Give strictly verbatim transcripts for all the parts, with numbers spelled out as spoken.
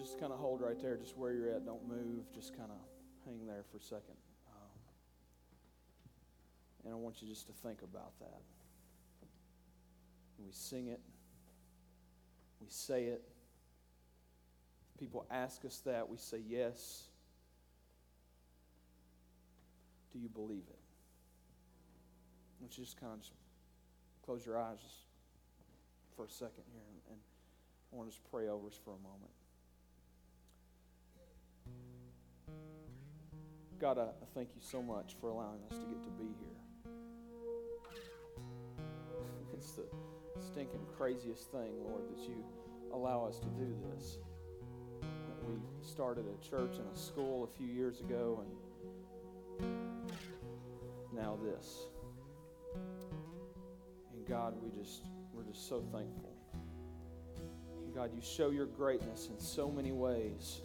just kind of hold right there, just where you're at. Don't move. Just kind of hang there for a second. Um, and I want you just to think about that. We sing it. We say it. People ask us that. We say yes. Do you believe it? I want you just kind of just close your eyes just for a second here. And I want to just pray over us for a moment. God, I thank you so much for allowing us to get to be here. It's the stinking craziest thing, Lord, that you allow us to do this. That we started a church and a school a few years ago, and now this. And God, we just we're just so thankful. And God, you show your greatness in so many ways.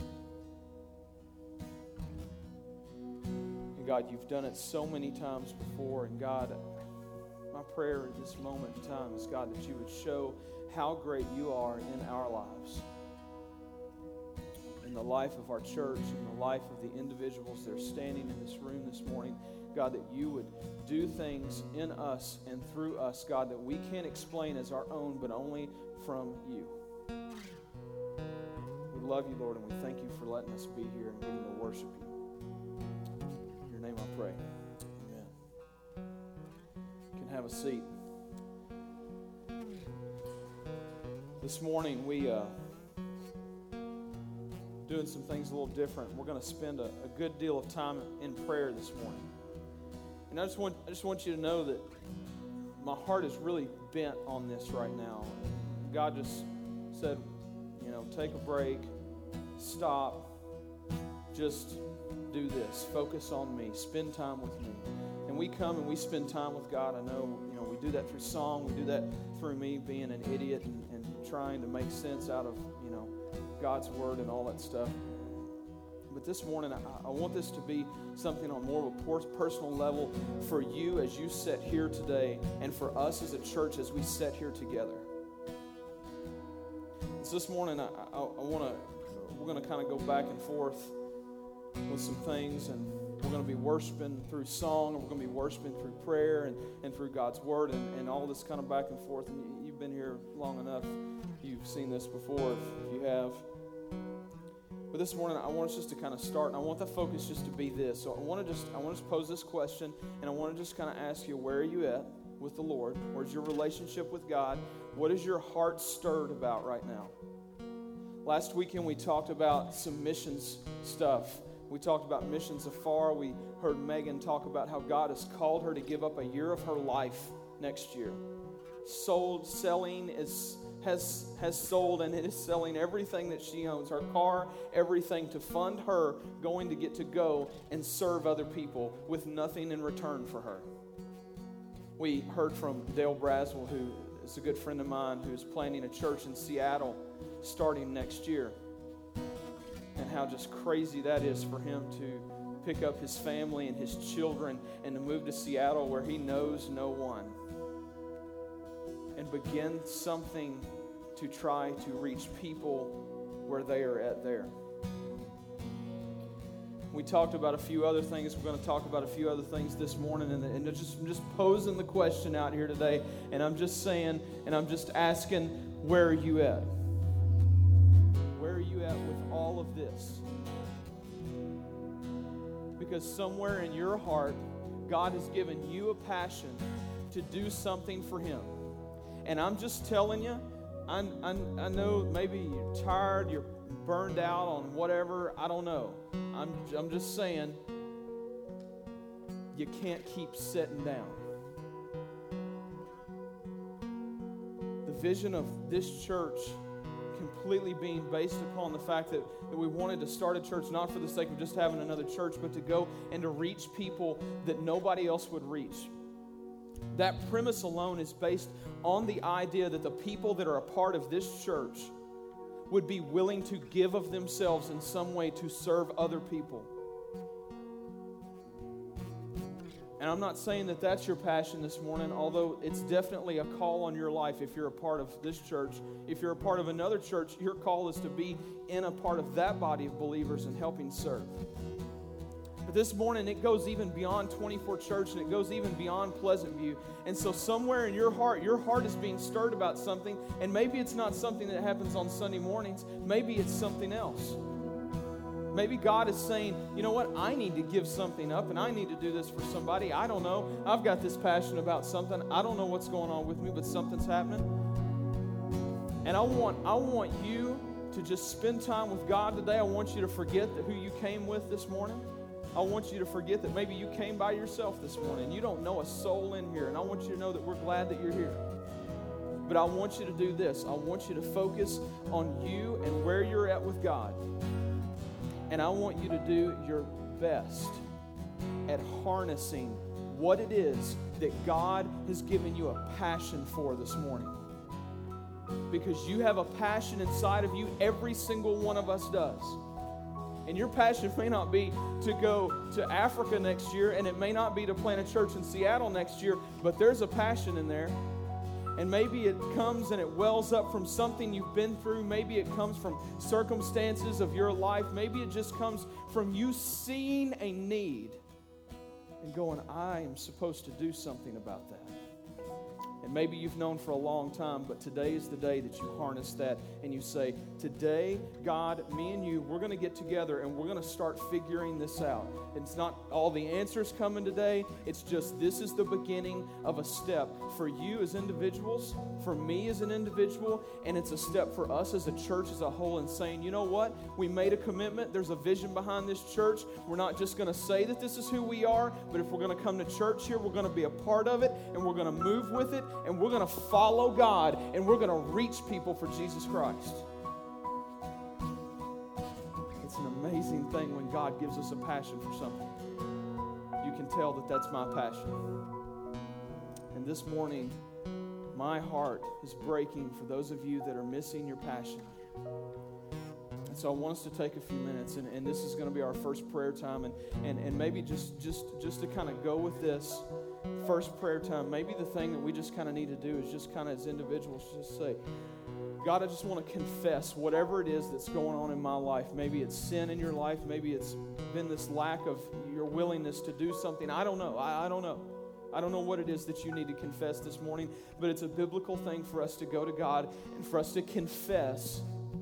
And God, you've done it so many times before. And God, my prayer at this moment in time is, God, that you would show how great you are in our lives, in the life of our church, in the life of the individuals that are standing in this room this morning. God, that you would do things in us and through us, God, that we can't explain as our own, but only from you. We love you, Lord, and we thank you for letting us be here and getting to worship you. In your name I pray. Amen. You can have a seat. This morning we uh doing some things a little different. We're going to spend a, a good deal of time in prayer this morning. And I just want I just want you to know that my heart is really bent on this right now. God just said, you know, take a break, stop, just do this. Focus on me. Spend time with me. And we come and we spend time with God. I know, you know, we do that through song. We do that through me being an idiot and, and trying to make sense out of, you know, God's word and all that stuff. But this morning, I, I want this to be something on more of a personal level for you as you sit here today, and for us as a church as we sit here together. So this morning, I, I, I want to, we're going to kind of go back and forth with some things, and we're going to be worshiping through song, and we're going to be worshiping through prayer and, and through God's word, and, and all this kind of back and forth. And you, you've been here long enough. You've seen this before, if, if you have. But this morning, I want us just to kind of start, and I want the focus just to be this. So I want to just, I want to pose this question, and I want to just kind of ask you, where are you at with the Lord? Where's your relationship with God? What is your heart stirred about right now? Last weekend, we talked about some missions stuff. We talked about missions afar. We heard Megan talk about how God has called her to give up a year of her life next year. Sold, selling is... has has sold and it is selling everything that she owns, her car, everything, to fund her going to get to go and serve other people with nothing in return for her. We heard from Dale Braswell, who is a good friend of mine, who is planning a church in Seattle starting next year, and how just crazy that is for him to pick up his family and his children and to move to Seattle where he knows no one, and begin something to try to reach people where they are at there. We talked about a few other things. We're going to talk about a few other things this morning, and, and just, I'm just posing the question out here today, and I'm just saying, and I'm just asking, where are you at? Where are you at with all of this? Because somewhere in your heart, God has given you a passion to do something for Him. And I'm just telling you, I, I, I know maybe you're tired, you're burned out on whatever, I don't know. I'm, I'm just saying, you can't keep sitting down. The vision of this church completely being based upon the fact that, that we wanted to start a church not for the sake of just having another church, but to go and to reach people that nobody else would reach. That premise alone is based on the idea that the people that are a part of this church would be willing to give of themselves in some way to serve other people. And I'm not saying that that's your passion this morning, although it's definitely a call on your life if you're a part of this church. If you're a part of another church, your call is to be in a part of that body of believers and helping serve. But this morning, it goes even beyond twenty-four Church, and it goes even beyond Pleasant View. And so somewhere in your heart, your heart is being stirred about something, and maybe it's not something that happens on Sunday mornings. Maybe it's something else. Maybe God is saying, you know what, I need to give something up, and I need to do this for somebody. I don't know. I've got this passion about something. I don't know what's going on with me, but something's happening. And I want, I want you to just spend time with God today. I want you to forget that who you came with this morning. I want you to forget that maybe you came by yourself this morning. You don't know a soul in here, and I want you to know that we're glad that you're here. But I want you to do this. I want you to focus on you and where you're at with God. And I want you to do your best at harnessing what it is that God has given you a passion for this morning. Because you have a passion inside of you, every single one of us does. And your passion may not be to go to Africa next year, and it may not be to plant a church in Seattle next year, but there's a passion in there. And maybe it comes and it wells up from something you've been through. Maybe it comes from circumstances of your life. Maybe it just comes from you seeing a need and going, I am supposed to do something about that. And maybe you've known for a long time, but today is the day that you harness that and you say, today, God, me and you, we're going to get together and we're going to start figuring this out. It's not all the answers coming today. It's just this is the beginning of a step for you as individuals, for me as an individual, and it's a step for us as a church as a whole in saying, you know what? We made a commitment. There's a vision behind this church. We're not just going to say that this is who we are, but if we're going to come to church here, we're going to be a part of it, and we're going to move with it, and we're going to follow God, and we're going to reach people for Jesus Christ. It's an amazing thing when God gives us a passion for something. You can tell that that's my passion. And this morning, my heart is breaking for those of you that are missing your passion. And so I want us to take a few minutes, and, and this is going to be our first prayer time, and, and, and maybe just, just, just to kind of go with this first prayer time, maybe the thing that we just kind of need to do is just kind of as individuals just say, God, I just want to confess whatever it is that's going on in my life. Maybe it's sin in your life. Maybe it's been this lack of your willingness to do something. I don't know. I, I don't know. I don't know what it is that you need to confess this morning, but it's a biblical thing for us to go to God and for us to confess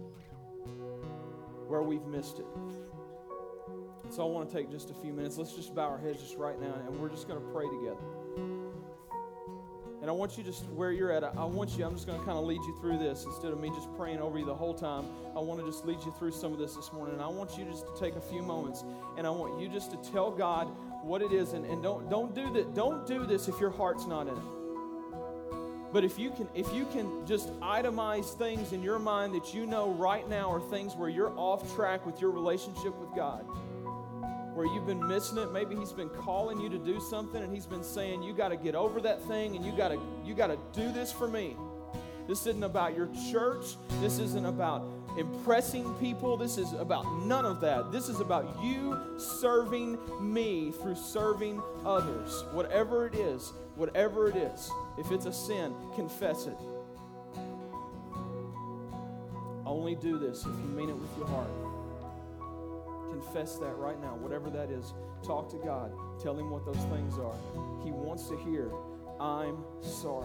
where we've missed it. So I want to take just a few minutes. Let's just bow our heads just right now, and we're just going to pray together. And I want you just where you're at, I want you, I'm just going to kind of lead you through this instead of me just praying over you the whole time. I want to just lead you through some of this this morning. And I want you just to take a few moments, and I want you just to tell God what it is, and, and don't don't do that. Don't do this if your heart's not in it. But if you can, if you can just itemize things in your mind that you know right now are things where you're off track with your relationship with God, where you've been missing it. Maybe He's been calling you to do something, and He's been saying, you got to get over that thing, and you got to you got to do this for me. This isn't about your church. This isn't about impressing people. This is about none of that. This is about you serving me through serving others. Whatever it is, whatever it is. If it's a sin, confess it. Only do this if you mean it with your heart. Confess that right now, whatever that is. Talk to God. Tell Him what those things are. He wants to hear, I'm sorry.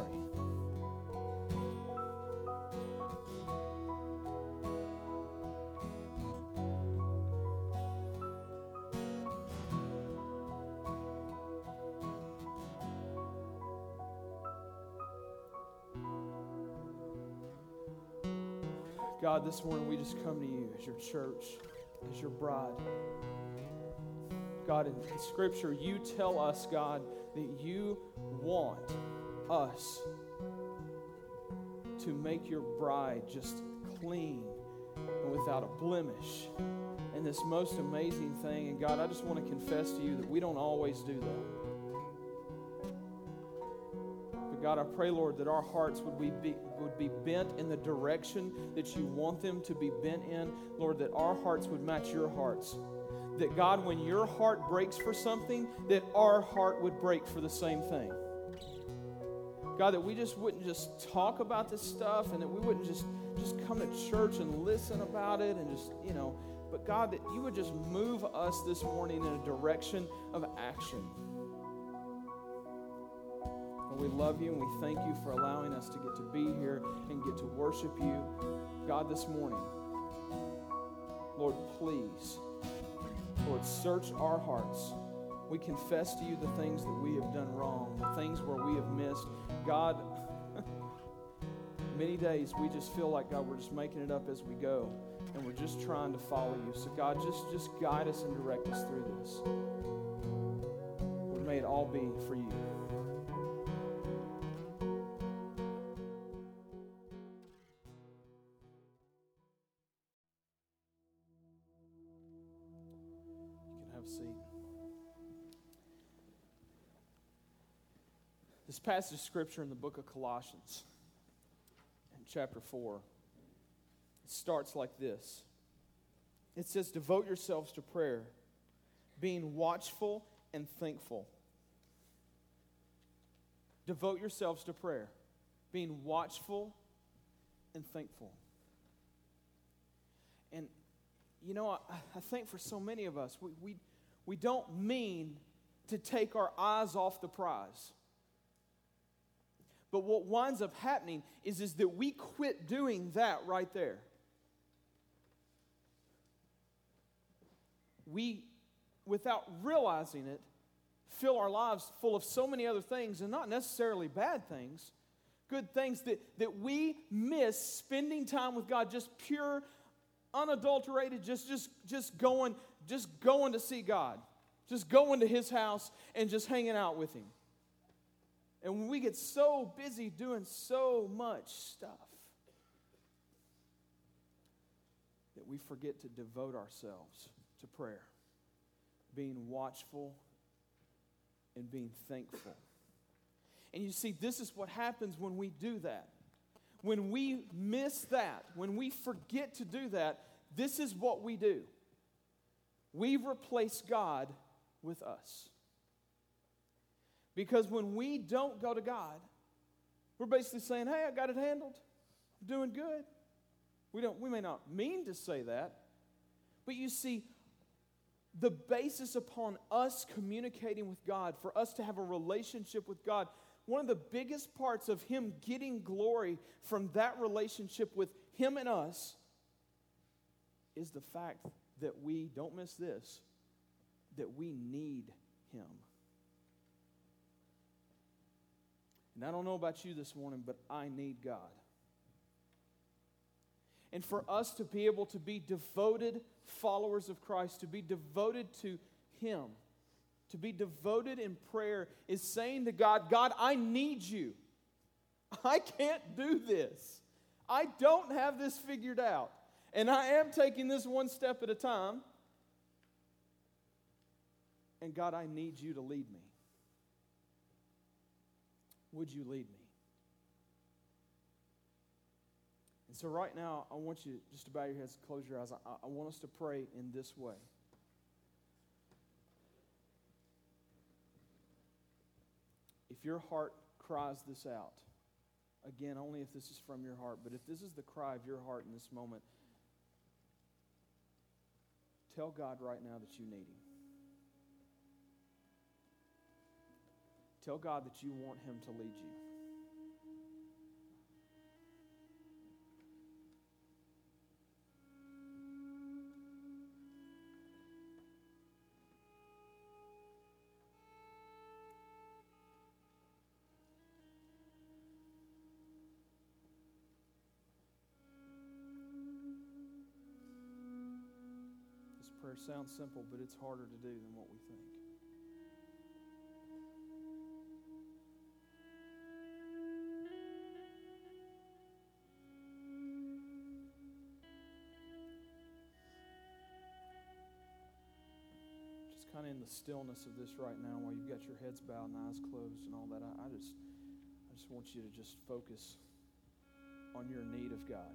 God, this morning we just come to you as your church, as your bride. God, in Scripture, you tell us, God, that you want us to make your bride just clean and without a blemish. And this most amazing thing, and God, I just want to confess to you that we don't always do that. God, I pray, Lord, that our hearts would be, would be bent in the direction that you want them to be bent in. Lord, that our hearts would match your hearts. that God, when your heart breaks for something, that our heart would break for the same thing. God, that we just wouldn't just talk about this stuff and that we wouldn't just, just come to church and listen about it and just, you know, but God, that you would just move us this morning in a direction of action. And we love you and we thank you for allowing us to get to be here and get to worship you. God, this morning, Lord, please, Lord, search our hearts. We confess to you the things that we have done wrong, the things where we have missed. God, many days we just feel like, God, we're just making it up as we go, and we're just trying to follow you. So, God, just, just guide us and direct us through this. Lord, may it all be for you. You can have a seat. This passage of Scripture in the book of Colossians, in chapter four, it starts like this. It says, devote yourselves to prayer, being watchful and thankful. Devote yourselves to prayer, being watchful and thankful. And, you know, I, I think for so many of us, we, we, we don't mean to take our eyes off the prize. But what winds up happening is, is that we quit doing that right there. We, without realizing it, fill our lives full of so many other things, and not necessarily bad things, good things that, that we miss spending time with God, just pure, unadulterated, just, just, just going, just going to see God, just going to His house and just hanging out with Him. And when we get so busy doing so much stuff that we forget to devote ourselves to prayer, being watchful and being thankful. And you see, this is what happens when we do that. When we miss that, when we forget to do that, this is what we do. We replace God with us. Because when we don't go to God, we're basically saying, hey, I got it handled. I'm doing good. We don't. We may not mean to say that, but you see, the basis upon us communicating with God, for us to have a relationship with God, one of the biggest parts of Him getting glory from that relationship with Him and us is the fact that we, don't miss this, that we need Him. And I don't know about you this morning, but I need God. And for us to be able to be devoted followers of Christ, to be devoted to Him, to be devoted in prayer is saying to God, God, I need you. I can't do this. I don't have this figured out. And I am taking this one step at a time. And God, I need you to lead me. Would you lead me? And so right now, I want you just to bow your heads and close your eyes. I, I want us to pray in this way. If your heart cries this out, again, only if this is from your heart, but if this is the cry of your heart in this moment, tell God right now that you need Him. Tell God that you want Him to lead you. This prayer sounds simple, but it's harder to do than what we think. Kind of in the stillness of this right now, while you've got your heads bowed and eyes closed and all that, I, I just, I just want you to just focus on your need of God.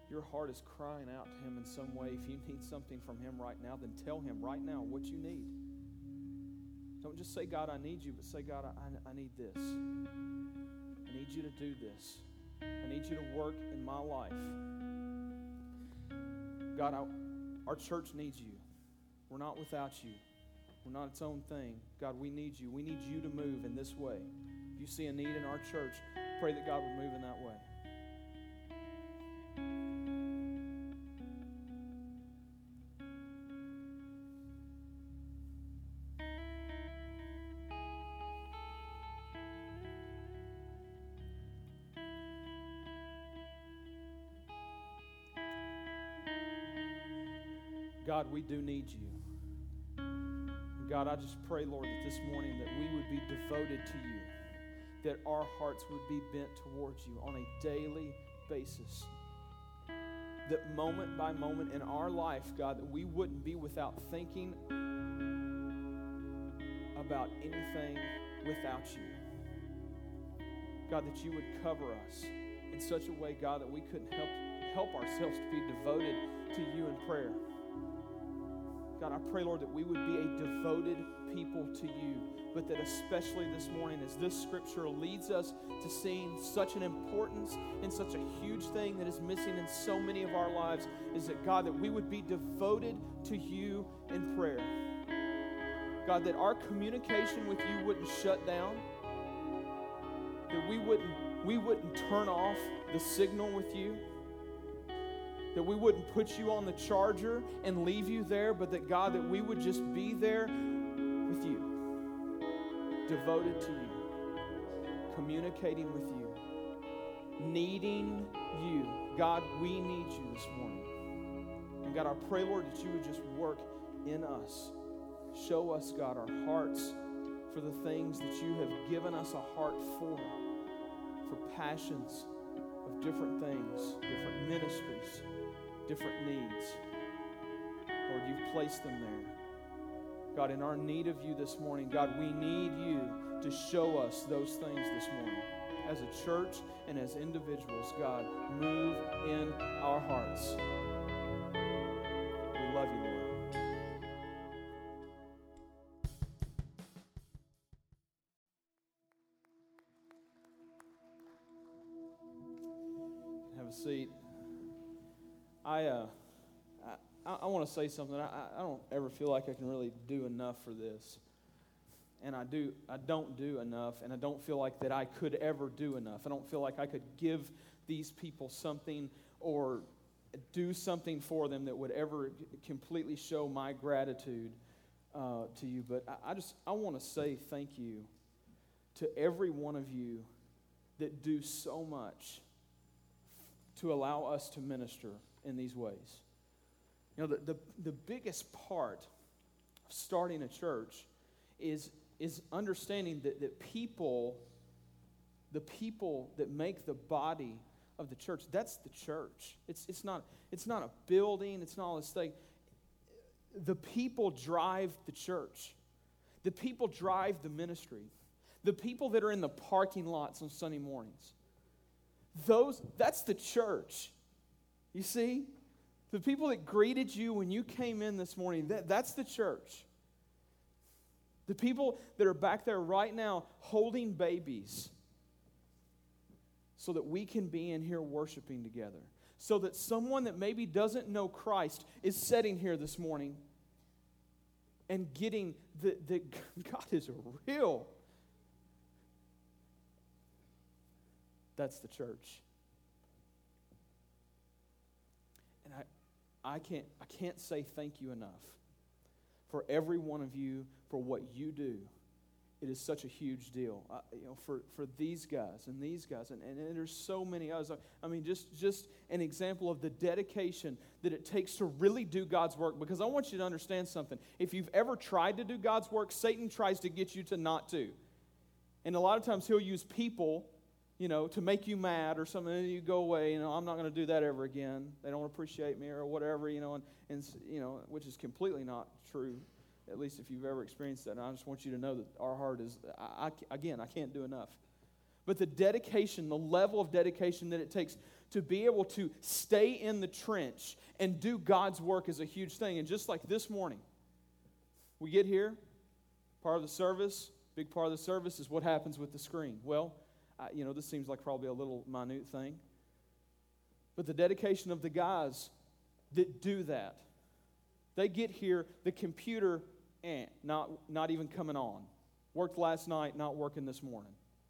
your heart is crying out to Him in some way, if you need something from Him right now, then tell Him right now what you need. Don't just say, God, I need you, but say, God, I, I need this. I need you to do this. I need you to work in my life. God, I, our church needs you. We're not without you. We're not its own thing. God, we need you. We need you to move in this way. If you see a need in our church, pray that God would move in that way. God, we do need you. God, I just pray, Lord, that this morning that we would be devoted to you, that our hearts would be bent towards you on a daily basis, that moment by moment in our life, God, that we wouldn't be without thinking about anything without you. God, that you would cover us in such a way, God, that we couldn't help, help ourselves to be devoted to you in prayer. God, I pray, Lord, that we would be a devoted people to you, but that especially this morning as this scripture leads us to seeing such an importance and such a huge thing that is missing in so many of our lives is that, God, that we would be devoted to you in prayer. God, that our communication with you wouldn't shut down, that we wouldn't, we wouldn't turn off the signal with you, that we wouldn't put you on the charger and leave you there, but that, God, that we would just be there with you, devoted to you, communicating with you, needing you. God, we need you this morning. And God, I pray, Lord, that you would just work in us. Show us, God, our hearts for the things that you have given us a heart for, for passions of different things, different ministries, different needs. Lord, you've placed them there. God, in our need of you this morning, God, we need you to show us those things this morning. As a church and as individuals, God, move in our hearts. We love you, Lord. Have a seat. I uh, I, I want to say something. I, I don't ever feel like I can really do enough for this, and I do. I don't do enough, and I don't feel like that I could ever do enough. I don't feel like I could give these people something or do something for them that would ever completely show my gratitude uh, to you. But I, I just I want to say thank you to every one of you that do so much to allow us to minister in these ways. You know, the, the, the biggest part of starting a church is, is understanding that, that people, the people that make the body of the church, that's the church. It's, it's, not, it's not a building, it's not all this thing. The people drive the church. The people drive the ministry. The people that are in the parking lots on Sunday mornings. Those, that's the church. You see? The people that greeted you when you came in this morning, that, that's the church. The people that are back there right now holding babies so that we can be in here worshiping together. So that someone that maybe doesn't know Christ is sitting here this morning and getting that the, God is real. That's the church. And I, I can't, I can't say thank you enough for every one of you for what you do. It is such a huge deal, uh, you know, for, for these guys and these guys, and, and, and there's so many others. I mean, just, just an example of the dedication that it takes to really do God's work, because I want you to understand something. If you've ever tried to do God's work, Satan tries to get you to not to. And a lot of times he'll use people, you know, to make you mad or something, and you go away, you know, I'm not going to do that ever again. They don't appreciate me or whatever, you know, and, and you know, which is completely not true, at least if you've ever experienced that. And I just want you to know that our heart is, I, I, again, I can't do enough. But the dedication, the level of dedication that it takes to be able to stay in the trench and do God's work is a huge thing. And just like this morning, we get here, part of the service, big part of the service is what happens with the screen. Well, I, you know, this seems like probably a little minute thing. But the dedication of the guys that do that, they get here, the computer, eh, not, not even coming on. Worked last night, not working this morning.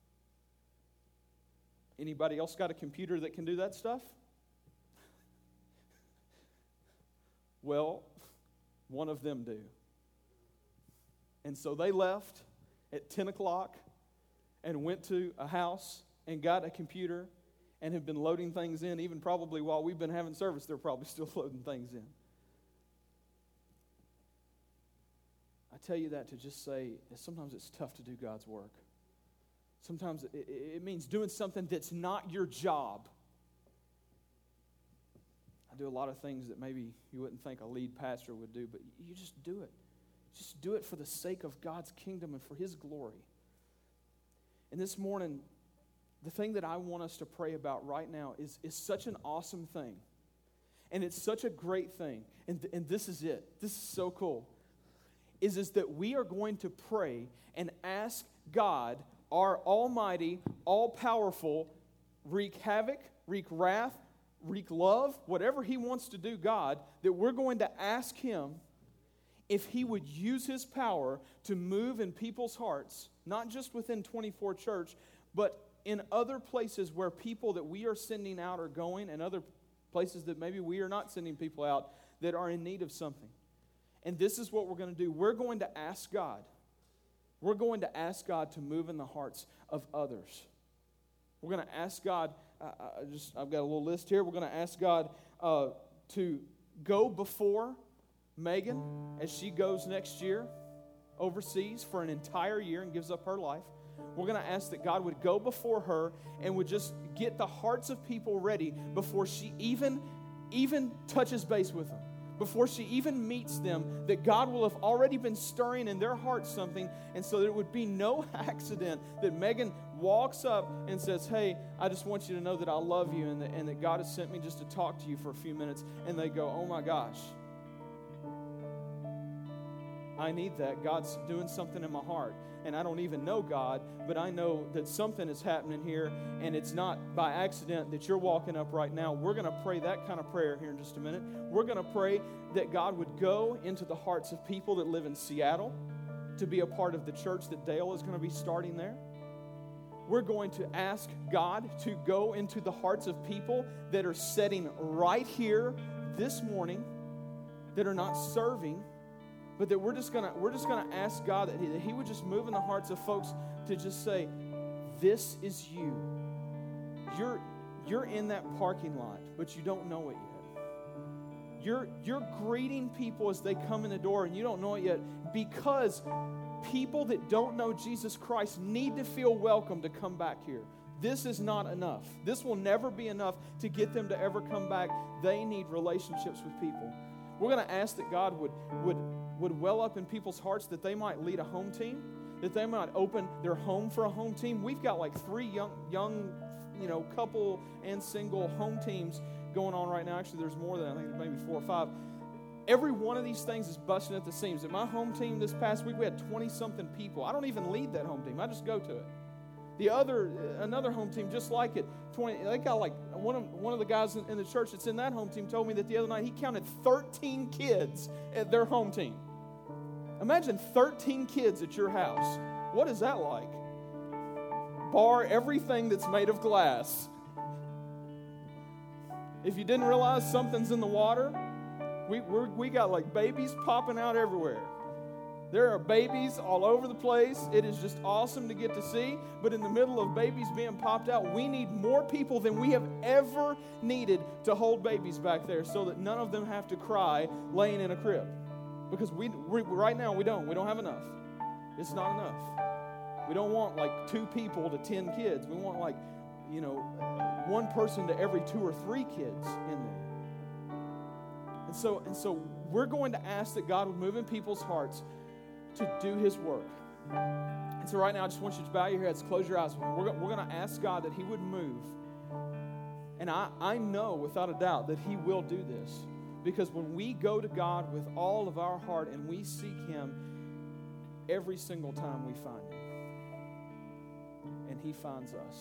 Anybody else got a computer that can do that stuff? Well, one of them do. And so they left at ten o'clock and went to a house and got a computer and have been loading things in, even probably while we've been having service, they're probably still loading things in. I tell you that to just say that sometimes it's tough to do God's work. Sometimes it, it means doing something that's not your job. I do a lot of things that maybe you wouldn't think a lead pastor would do, but you just do it. Just do it for the sake of God's kingdom and for His glory. And this morning, the thing that I want us to pray about right now is, is such an awesome thing. And it's such a great thing. And, th- and this is it. This is so cool. Is, is that we are going to pray and ask God, our almighty, all-powerful, wreak havoc, wreak wrath, wreak love, whatever He wants to do, God, that we're going to ask Him if He would use His power to move in people's hearts, not just within twenty-four Church, but in other places where people that we are sending out are going, and other places that maybe we are not sending people out that are in need of something. And this is what we're going to do. We're going to ask God. We're going to ask God to move in the hearts of others. We're going to ask God, uh, I just, I've got a little list here. We're going to ask God uh, to go before Megan as she goes next year overseas for an entire year and gives up her life. We're going to ask that God would go before her and would just get the hearts of people ready before she even, even touches base with them. Before she even meets them, that God will have already been stirring in their hearts something, and so there would be no accident that Megan walks up and says, hey, I just want you to know that I love you and that, and that God has sent me just to talk to you for a few minutes. And they go, oh my gosh, I need that. God's doing something in my heart. And I don't even know God, but I know that something is happening here, and it's not by accident that you're walking up right now. We're going to pray that kind of prayer here in just a minute. We're going to pray that God would go into the hearts of people that live in Seattle to be a part of the church that Dale is going to be starting there. We're going to ask God to go into the hearts of people that are sitting right here this morning that are not serving, but that we're just gonna we're just gonna ask God that he, that he would just move in the hearts of folks to just say, this is you. You're you're in that parking lot, but you don't know it yet. You're you're greeting people as they come in the door, and you don't know it yet, because people that don't know Jesus Christ need to feel welcome to come back here. This is not enough. This will never be enough to get them to ever come back. They need relationships with people. We're going to ask that God would would would well up in people's hearts, that they might lead a home team, that they might open their home for a home team. We've got like three young, young, you know, couple and single home teams going on right now. Actually, there's more than, I think maybe four or five. Every one of these things is busting at the seams. At my home team this past week, we had twenty-something people. I don't even lead that home team. I just go to it. The other, another home team just like it, twenty. They got like one of one of the guys in, in the church that's in that home team told me that the other night he counted thirteen kids at their home team. Imagine thirteen kids at your house. What is that like? Bar everything that's made of glass. If you didn't realize something's in the water, we we're, we got like babies popping out everywhere. There are babies all over the place. It is just awesome to get to see. But in the middle of babies being popped out, we need more people than we have ever needed to hold babies back there so that none of them have to cry laying in a crib. Because we, we right now we don't. We don't have enough. It's not enough. We don't want like two people to ten kids. We want like, you know, one person to every two or three kids in there. And so, and so we're going to ask that God would move in people's hearts to do His work. And so right now, I just want you to bow your heads, close your eyes. We're, we're going to ask God that He would move. And I, I know without a doubt that He will do this. Because when we go to God with all of our heart and we seek Him, every single time we find Him. And He finds us.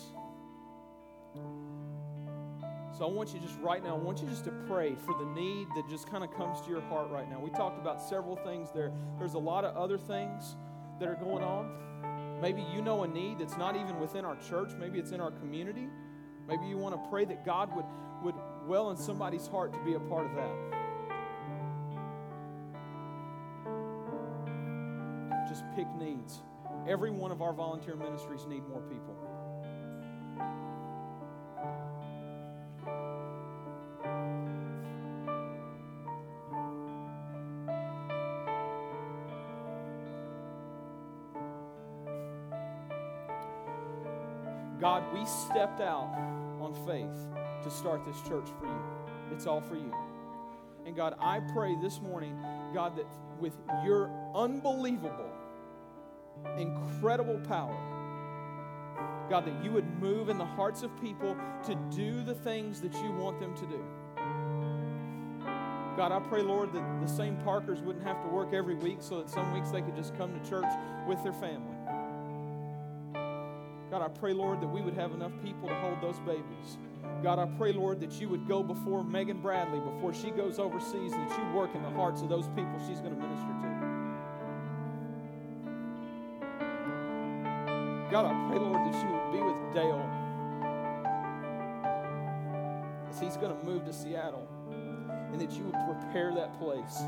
So I want you just right now, I want you just to pray for the need that just kind of comes to your heart right now. We talked about several things there. There's a lot of other things that are going on. Maybe you know a need that's not even within our church. Maybe it's in our community. Maybe you want to pray that God would, would well in somebody's heart to be a part of that. Just pick needs. Every one of our volunteer ministries need more people. God, we stepped out on faith to start this church for you. It's all for you. And God, I pray this morning, God, that with your unbelievable, incredible power, God, that you would move in the hearts of people to do the things that you want them to do. God, I pray, Lord, that the same Parkers wouldn't have to work every week so that some weeks they could just come to church with their family. God, I pray, Lord, that we would have enough people to hold those babies. God, I pray, Lord, that you would go before Megan Bradley, before she goes overseas, and that you work in the hearts of those people she's going to minister to. God, I pray, Lord, that you would be with Dale as he's going to move to Seattle, and that you would prepare that place.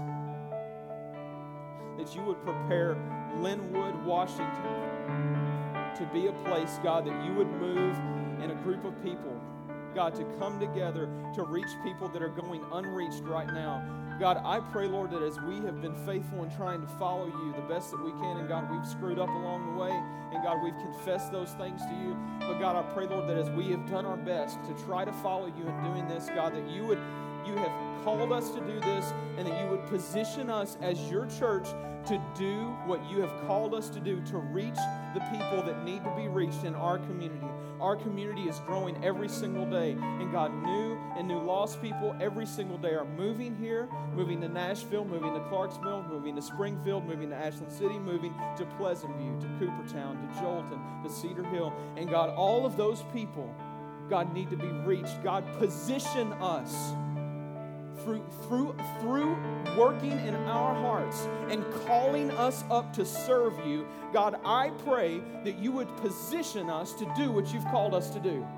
That you would prepare Linwood, Washington, to be a place, God, that you would move in a group of people, God, to come together to reach people that are going unreached right now. God, I pray, Lord, that as we have been faithful in trying to follow you the best that we can, and God, we've screwed up along the way, and God, we've confessed those things to you. But God, I pray, Lord, that as we have done our best to try to follow you in doing this, God, that you would, you have called us to do this, and that you would position us as your church to do what you have called us to do, to reach the people that need to be reached in our community. Our community is growing every single day. And God, new and new lost people every single day are moving here, moving to Nashville, moving to Clarksville, moving to Springfield, moving to Ashland City, moving to Pleasant View, to Coopertown, to Jolton, to Cedar Hill. And God, all of those people, God, need to be reached. God, position us Through, through, through working in our hearts and calling us up to serve you. God, I pray that you would position us to do what you've called us to do.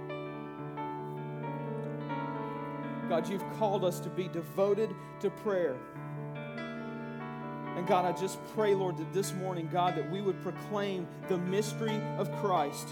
God, you've called us to be devoted to prayer. And God, I just pray, Lord, that this morning, God, that we would proclaim the mystery of Christ.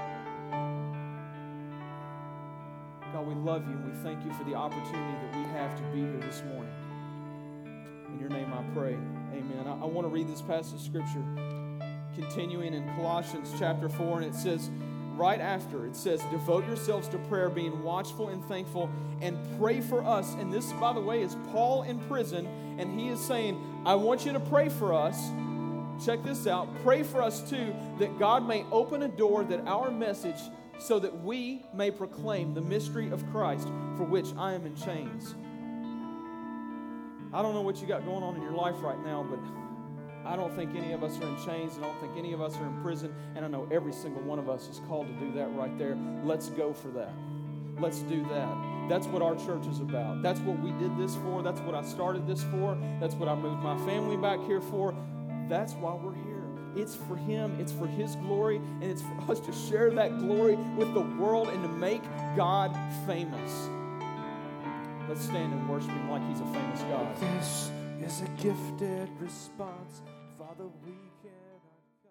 God, we love you and we thank you for the opportunity that we have to be here this morning. In your name I pray. Amen. I, I want to read this passage of Scripture continuing in Colossians chapter four, and it says, right after, it says, devote yourselves to prayer, being watchful and thankful, and pray for us. And this, by the way, is Paul in prison, and he is saying, I want you to pray for us. Check this out. Pray for us too, that God may open a door that our message so that we may proclaim the mystery of Christ, for which I am in chains. I don't know what you got going on in your life right now, but I don't think any of us are in chains, and I don't think any of us are in prison, and I know every single one of us is called to do that right there. Let's go for that. Let's do that. That's what our church is about. That's what we did this for. That's what I started this for. That's what I moved my family back here for. That's why we're here. It's for Him, it's for His glory, and it's for us to share that glory with the world and to make God famous. Let's stand and worship Him like He's a famous God. This is a gifted response, Father, we cannot come.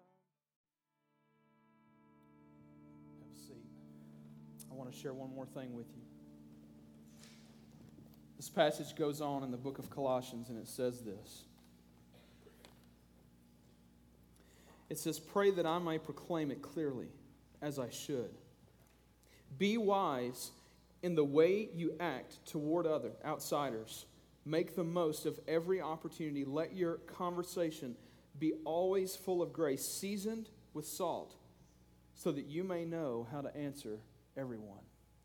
Have a seat. I want to share one more thing with you. This passage goes on in the book of Colossians, and it says this. It says, pray that I may proclaim it clearly, as I should. Be wise in the way you act toward other outsiders. Make the most of every opportunity. Let your conversation Be always full of grace, seasoned with salt, so that you may know how to answer everyone.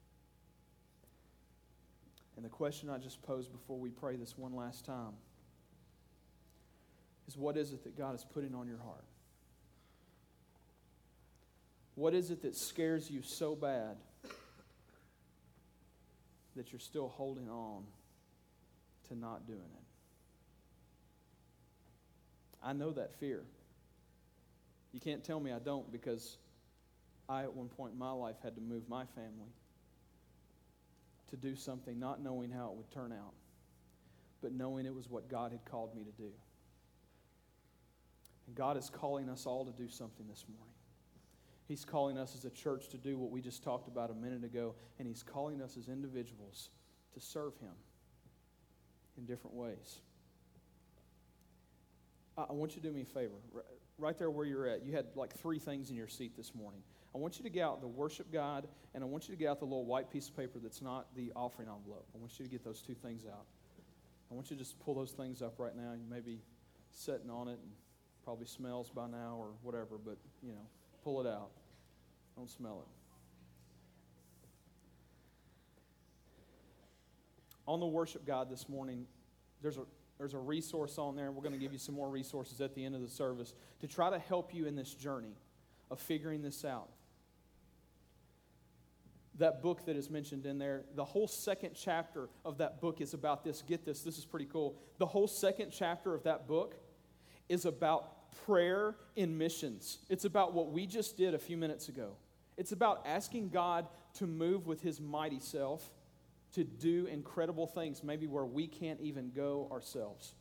And the question I just posed before we pray this one last time is, what is it that God is putting on your heart? What is it that scares you so bad that you're still holding on to not doing it? I know that fear. You can't tell me I don't, because I, at one point in my life, had to move my family to do something, not knowing how it would turn out, but knowing it was what God had called me to do. And God is calling us all to do something this morning. He's calling us as a church to do what we just talked about a minute ago, and He's calling us as individuals to serve Him in different ways. I want you to do me a favor. Right there where you're at, you had like three things in your seat this morning. I want you to get out the worship guide, and I want you to get out the little white piece of paper that's not the offering envelope. I want you to get those two things out. I want you to just pull those things up right now. You may be sitting on it and probably smells by now or whatever, but, you know, pull it out. Don't smell it. On the worship guide this morning, there's a There's a resource on there, and we're going to give you some more resources at the end of the service to try to help you in this journey of figuring this out. That book that is mentioned in there, the whole second chapter of that book is about this. Get this, this is pretty cool. The whole second chapter of that book is about prayer in missions. It's about what we just did a few minutes ago. It's about asking God to move with His mighty self to do incredible things, maybe where we can't even go ourselves.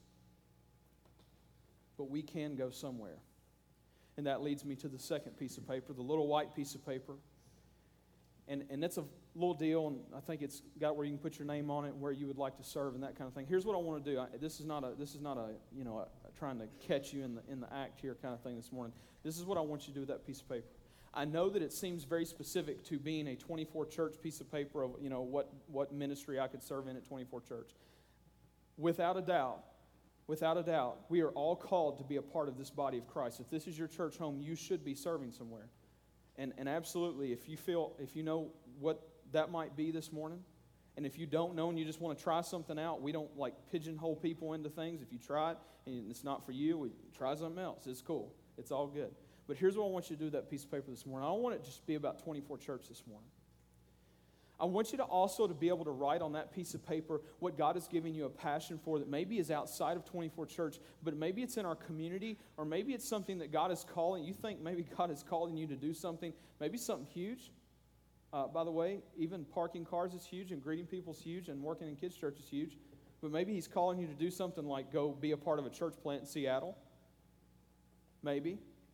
But we can go somewhere. And that leads me to the second piece of paper, the little white piece of paper. And, and it's a little deal, and I think it's got where you can put your name on it, where you would like to serve, and that kind of thing. Here's what I want to do. I, this is not a this is not a you know a, a trying to catch you in the in the act here kind of thing this morning. This is what I want you to do with that piece of paper. I know that it seems very specific to being a twenty-four church piece of paper of, you know, what, what ministry I could serve in at twenty-four church. Without a doubt, without a doubt, we are all called to be a part of this body of Christ. If this is your church home, you should be serving somewhere. And and absolutely, if you feel, if you know what that might be this morning, and if you don't know and you just want to try something out, we don't like pigeonhole people into things. If you try it and it's not for you, we try something else. It's cool. It's all good. But here's what I want you to do with that piece of paper this morning. I don't want it to just be about twenty-four church this morning. I want you to also to be able to write on that piece of paper what God is giving you a passion for that maybe is outside of twenty-four church, but maybe it's in our community, or maybe it's something that God is calling. You think maybe God is calling you to do something, maybe something huge. Uh, by the way, even parking cars is huge, and greeting people is huge, and working in kids' church is huge. But maybe He's calling you to do something like go be a part of a church plant in Seattle. Maybe.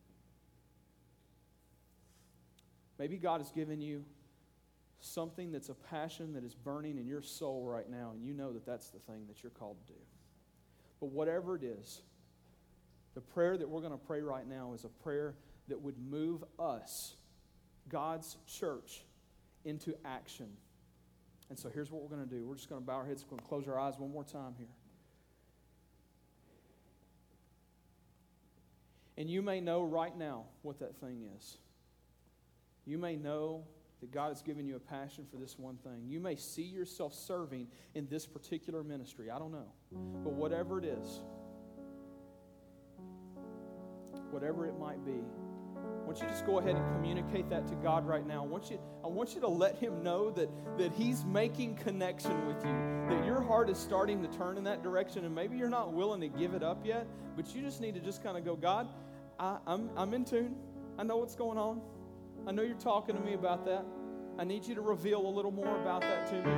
Maybe God has given you something that's a passion that is burning in your soul right now, and you know that that's the thing that you're called to do. But whatever it is, the prayer that we're going to pray right now is a prayer that would move us, God's church, into action. And so here's what we're going to do. We're just going to bow our heads, we're going to close our eyes one more time here. And you may know right now what that thing is. You may know that God has given you a passion for this one thing. You may see yourself serving in this particular ministry. I don't know. But whatever it is, whatever it might be, I want you to just go ahead and communicate that to God right now. I want you, I want you to let Him know that, that He's making connection with you, that your heart is starting to turn in that direction, and maybe you're not willing to give it up yet, but you just need to just kind of go, God, I, I'm, I'm in tune. I know what's going on. I know you're talking to me about that. I need you to reveal a little more about that to me.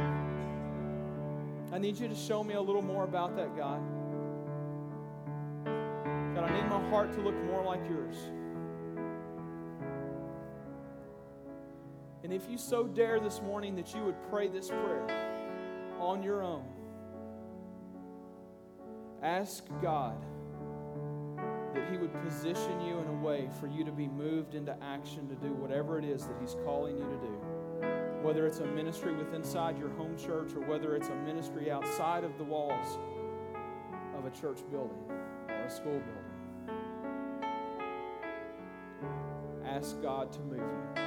I need you to show me a little more about that, God. God, I need my heart to look more like yours. And if you so dare this morning that you would pray this prayer on your own, ask God that He would position you in a way for you to be moved into action to do whatever it is that He's calling you to do. Whether it's a ministry within inside your home church, or whether it's a ministry outside of the walls of a church building or a school building. ask God to move you.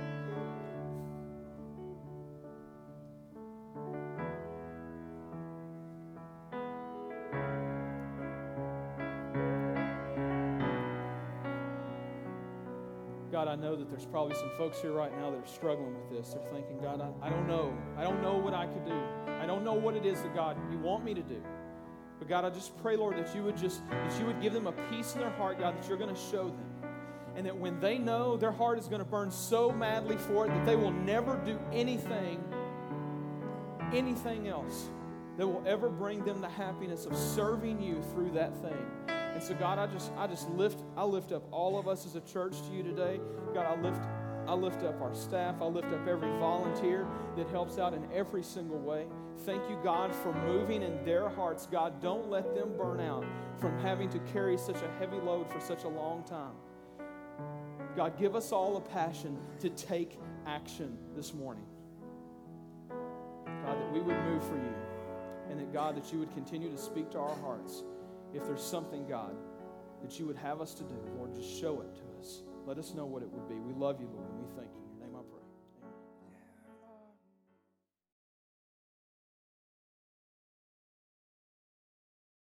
God, I know that there's probably some folks here right now that are struggling with this. They're thinking, God, I, I don't know. I don't know what I could do. I don't know what it is that, God, you want me to do. But God, I just pray, Lord, that you would just, that you would give them a peace in their heart, God, that you're going to show them. And that when they know, their heart is going to burn so madly for it that they will never do anything, anything else that will ever bring them the happiness of serving you through that thing. And so, God, I just, I just lift, I lift up all of us as a church to you today. God, I lift, I lift up our staff. I lift up every volunteer that helps out in every single way. Thank you, God, for moving in their hearts. God, don't let them burn out from having to carry such a heavy load for such a long time. God, give us all a passion to take action this morning. God, that we would move for you. And that, God, that you would continue to speak to our hearts. If there's something, God, that you would have us to do, Lord, just show it to us. Let us know what it would be. We love you, Lord, and we thank you.